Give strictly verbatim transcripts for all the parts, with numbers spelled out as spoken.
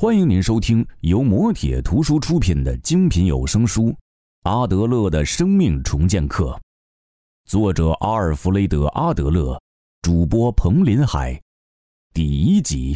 欢迎您收听由磨铁图书出品的精品有声书《阿德勒的生命重建课》，作者阿尔弗雷德·阿德勒，主播彭林海，第一集。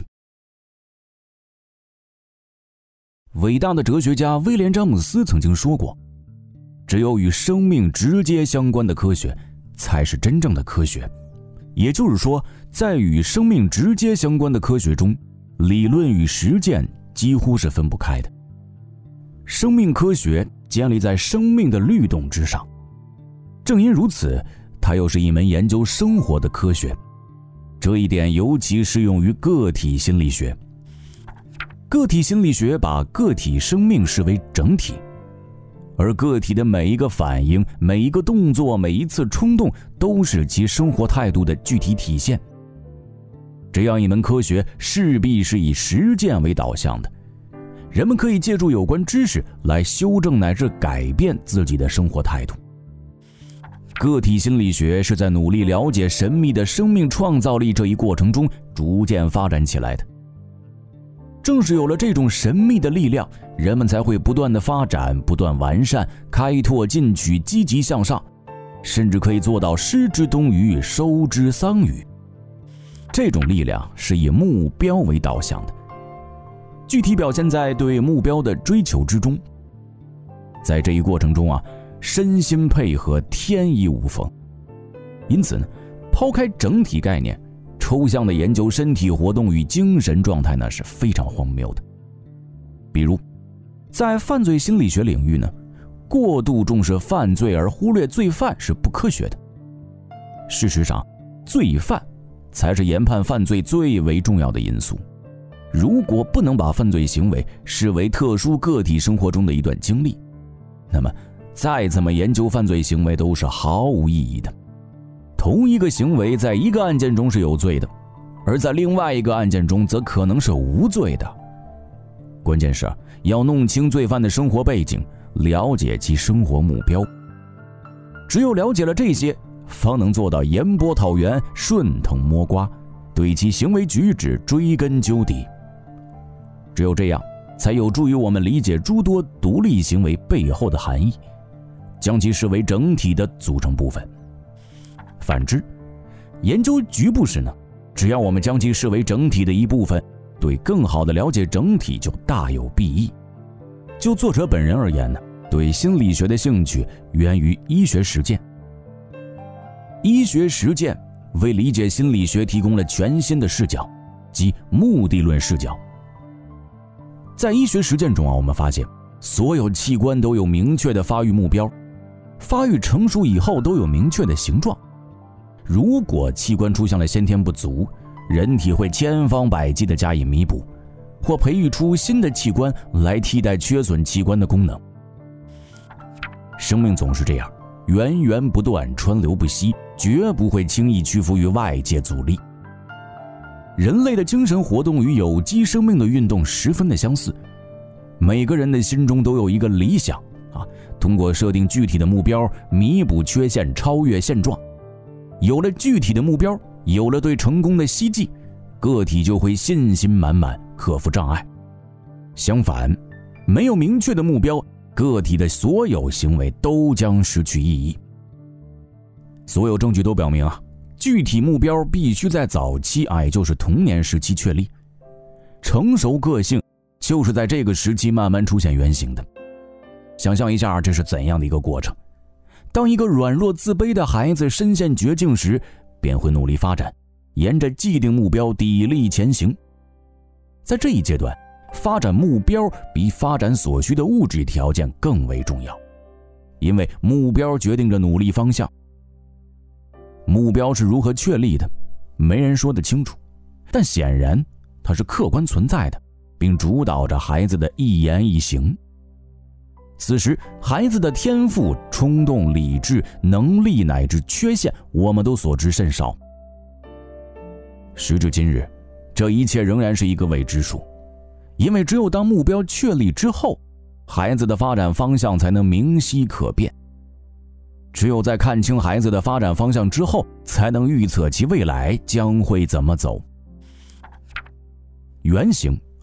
伟大的哲学家威廉·詹姆斯曾经说过，只有与生命直接相关的科学才是真正的科学。也就是说，在与生命直接相关的科学中，理论与实践几乎是分不开的。生命科学建立在生命的律动之上，正因如此，它又是一门研究生活的科学。这一点尤其适用于个体心理学。个体心理学把个体生命视为整体，而个体的每一个反应、每一个动作、每一次冲动都是其生活态度的具体体现。这样一门科学势必是以实践为导向的，人们可以借助有关知识来修正乃至改变自己的生活态度。个体心理学是在努力了解神秘的生命创造力这一过程中逐渐发展起来的。正是有了这种神秘的力量，人们才会不断的发展、不断完善、开拓进取、积极向上，甚至可以做到失之东隅，收之桑榆。这种力量是以目标为导向的，具体表现在对目标的追求之中。在这一过程中啊，身心配合，天衣无缝。因此呢，抛开整体概念，抽象的研究身体活动与精神状态呢是非常荒谬的。比如，在犯罪心理学领域呢，过度重视犯罪而忽略罪犯是不科学的。事实上，罪犯才是研判犯罪最为重要的因素。如果不能把犯罪行为视为特殊个体生活中的一段经历，那么再怎么研究犯罪行为都是毫无意义的。同一个行为在一个案件中是有罪的，而在另外一个案件中则可能是无罪的。关键是要弄清罪犯的生活背景，了解其生活目标。只有了解了这些，方能做到盐波讨源，顺藤摸瓜，对其行为举止追根究底。只有这样，才有助于我们理解诸多独立行为背后的含义，将其视为整体的组成部分。反之，研究局部时呢，只要我们将其视为整体的一部分，对更好的了解整体就大有裨益。就作者本人而言呢，对心理学的兴趣源于医学实践。医学实践为理解心理学提供了全新的视角，即目的论视角。在医学实践中啊，我们发现所有器官都有明确的发育目标，发育成熟以后都有明确的形状。如果器官出现了先天不足，人体会千方百计地加以弥补，或培育出新的器官来替代缺损器官的功能。生命总是这样，源源不断，川流不息，绝不会轻易屈服于外界阻力。人类的精神活动与有机生命的运动十分的相似，每个人的心中都有一个理想啊，通过设定具体的目标，弥补缺陷，超越现状。有了具体的目标，有了对成功的希冀，个体就会信心满满，克服障碍。相反，没有明确的目标，个体的所有行为都将失去意义。所有证据都表明啊，具体目标必须在早期，也就是童年时期确立。成熟个性就是在这个时期慢慢出现原型的。想象一下，这是怎样的一个过程？当一个软弱自卑的孩子深陷绝境时，便会努力发展，沿着既定目标砥砺前行。在这一阶段，发展目标比发展所需的物质条件更为重要，因为目标决定着努力方向。目标是如何确立的，没人说得清楚，但显然它是客观存在的，并主导着孩子的一言一行。此时，孩子的天赋、冲动、理智、能力乃至缺陷，我们都所知甚少。时至今日，这一切仍然是一个未知数，因为只有当目标确立之后，孩子的发展方向才能明晰可辨。只有在看清孩子的发展方向之后，才能预测其未来将会怎么走。原型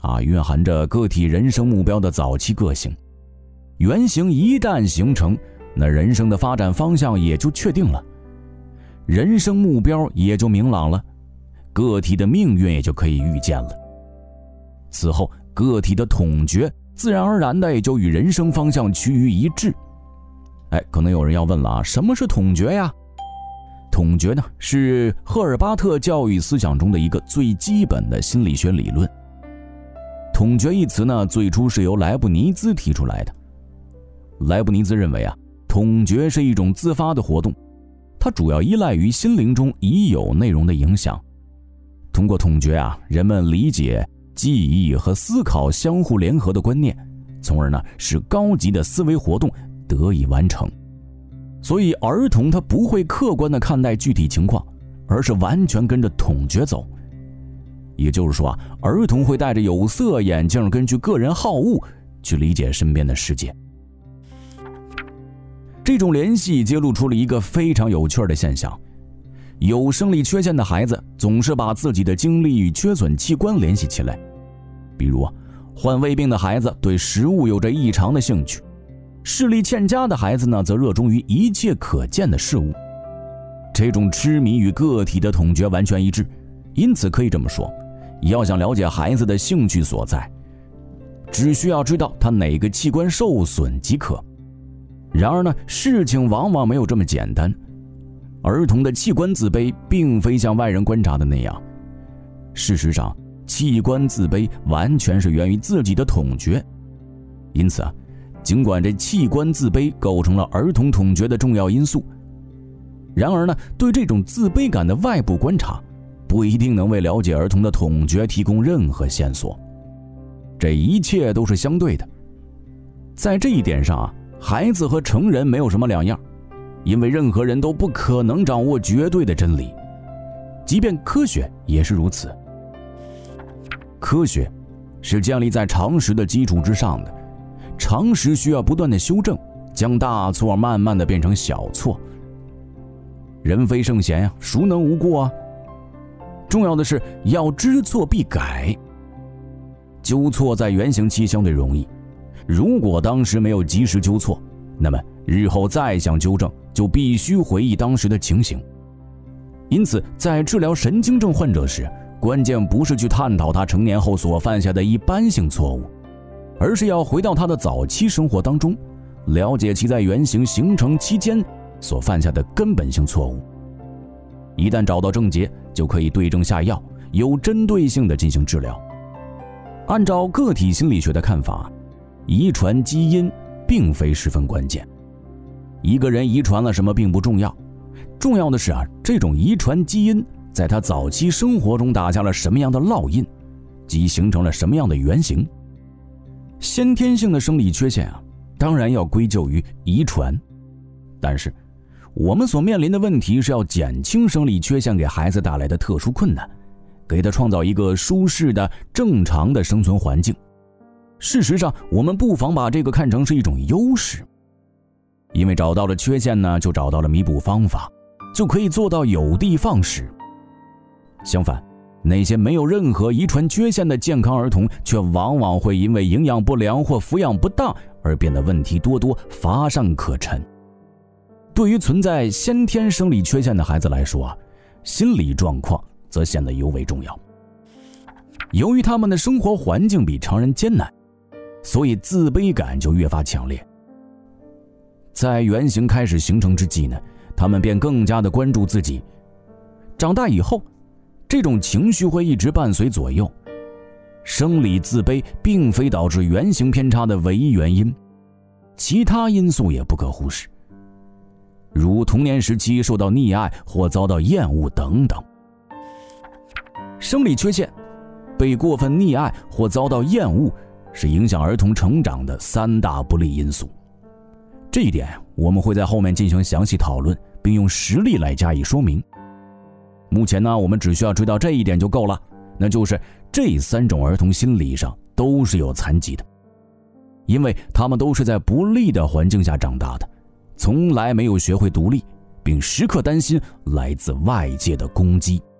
啊，蕴含着个体人生目标的早期个性。原型一旦形成，那人生的发展方向也就确定了，人生目标也就明朗了，个体的命运也就可以预见了。此后，个体的统觉自然而然的也就与人生方向趋于一致。哎，可能有人要问了啊，什么是统觉呀？统觉呢，是赫尔巴特教育思想中的一个最基本的心理学理论。统觉一词呢，最初是由莱布尼兹提出来的。莱布尼兹认为啊，统觉是一种自发的活动，它主要依赖于心灵中已有内容的影响。通过统觉啊，人们理解、记忆和思考相互联合的观念，从而呢，使高级的思维活动得以完成。所以儿童他不会客观地看待具体情况，而是完全跟着统觉走。也就是说啊，儿童会戴着有色眼镜，根据个人好恶去理解身边的世界。这种联系揭露出了一个非常有趣的现象：有生理缺陷的孩子总是把自己的经历与缺损器官联系起来。比如啊，患胃病的孩子对食物有着异常的兴趣，视力欠佳的孩子呢，则热衷于一切可见的事物。这种痴迷与个体的统觉完全一致，因此可以这么说，要想了解孩子的兴趣所在，只需要知道他哪个器官受损即可。然而呢，事情往往没有这么简单。儿童的器官自卑并非像外人观察的那样，事实上，器官自卑完全是源于自己的统觉。因此啊，尽管这器官自卑构成了儿童统觉的重要因素，然而呢，对这种自卑感的外部观察不一定能为了解儿童的统觉提供任何线索。这一切都是相对的。在这一点上啊，孩子和成人没有什么两样，因为任何人都不可能掌握绝对的真理，即便科学也是如此。科学是建立在常识的基础之上的，常识需要不断的修正，将大错慢慢的变成小错。人非圣贤呀，孰能无过啊？重要的是要知错必改。纠错在原型期相对容易，如果当时没有及时纠错，那么日后再想纠正就必须回忆当时的情形。因此在治疗神经症患者时，关键不是去探讨他成年后所犯下的一般性错误，而是要回到他的早期生活当中，了解其在原型形成期间所犯下的根本性错误。一旦找到症结，就可以对症下药，有针对性地进行治疗。按照个体心理学的看法，遗传基因并非十分关键，一个人遗传了什么并不重要，重要的是啊，这种遗传基因在他早期生活中打下了什么样的烙印，即形成了什么样的原型。先天性的生理缺陷啊，当然要归咎于遗传，但是我们所面临的问题是要减轻生理缺陷给孩子带来的特殊困难，给他创造一个舒适的正常的生存环境。事实上，我们不妨把这个看成是一种优势，因为找到了缺陷呢，就找到了弥补方法，就可以做到有的放矢。相反，那些没有任何遗传缺陷的健康儿童，却往往会因为营养不良或抚养不当而变得问题多多，乏善可陈。对于存在先天生理缺陷的孩子来说啊，心理状况则显得尤为重要。由于他们的生活环境比常人艰难，所以自卑感就越发强烈。在原型开始形成之际呢，他们便更加的关注自己。长大以后，这种情绪会一直伴随左右。生理自卑并非导致原型偏差的唯一原因，其他因素也不可忽视，如童年时期受到溺爱或遭到厌恶等等。生理缺陷、被过分溺爱或遭到厌恶是影响儿童成长的三大不利因素。这一点我们会在后面进行详细讨论，并用实例来加以说明。目前呢，我们只需要知道这一点就够了，那就是这三种儿童心理上都是有残疾的，因为他们都是在不利的环境下长大的，从来没有学会独立，并时刻担心来自外界的攻击。